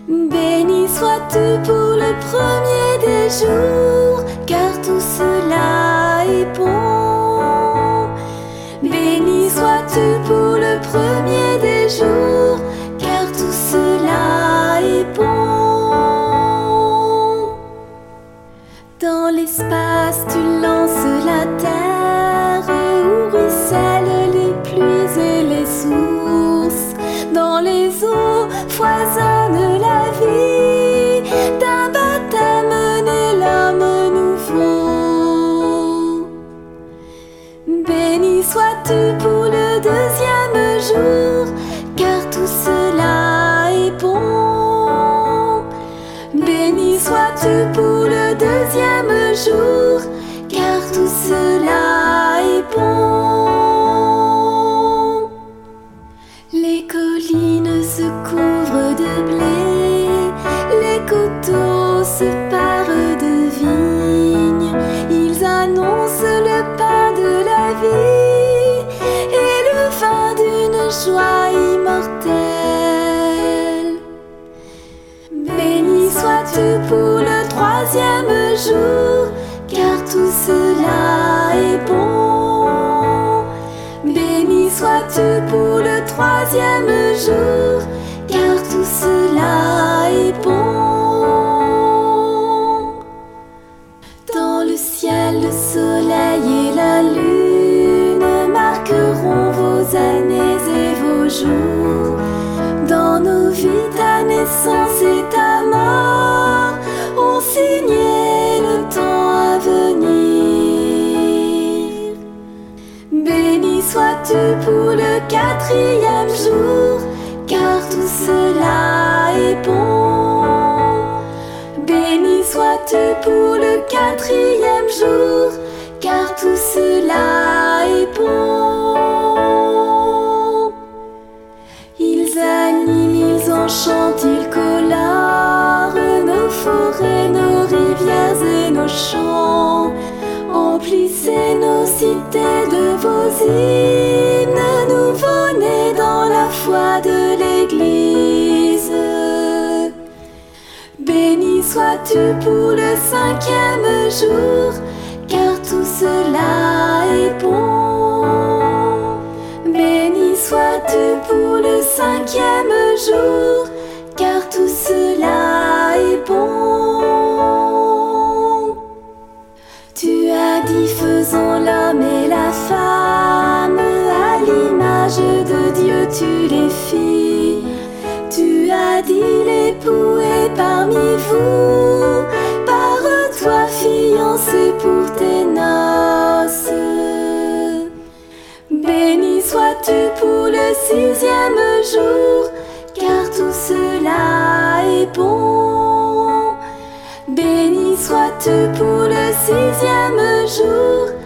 Béni sois-tu pour le premier des jours, car tout cela est bon. Béni sois-tu pour le premier des jours, car tout cela est bon. Dans l'espace tu lances la terre, où ruissellent les pluies et les sources. Dans les eaux foisonne la vie, d'un baptême né l'homme nouveau. Béni sois-tu pour le deuxième jour, car tout cela est bon. Béni sois-tu pour le deuxième jour, car tout cela est bon. Les collines se couvrent de blé, les coteaux se parent de vignes. Ils annoncent le pain de la vie et le vin d'une joie immortelle. Béni sois-tu pour le troisième jour, car tout cela est bon. Béni sois-tu pour le troisième jour, car tout cela est bon. Dans le ciel, le soleil et la lune marqueront vos années et vos jours. Dans nos vies, ta naissance et ta mort ont signé le temps à venir. Béni sois-tu pour le quatrième jour, car tout cela est bon. Béni sois-tu pour le quatrième jour, car tout cela est bon. Ils animent, ils enchantent, ils colorent nos forêts, nos rivières et nos champs. Emplissez nos cités de vos hymnes, nouveau-nés dans la foi de l'Église. Béni sois-tu pour le cinquième jour, car tout cela est bon. Béni sois-tu pour le cinquième jour, car tout cela est bon. Tu as dit faisons l'homme et la femme, à l'image de Dieu tu les fis. Tu as dit l'époux est parmi vous, par toi fiancé pour tes noces. Béni sois-tu pour le sixième jour, car tout cela est bon. Béni sois-tu pour le sixième jour,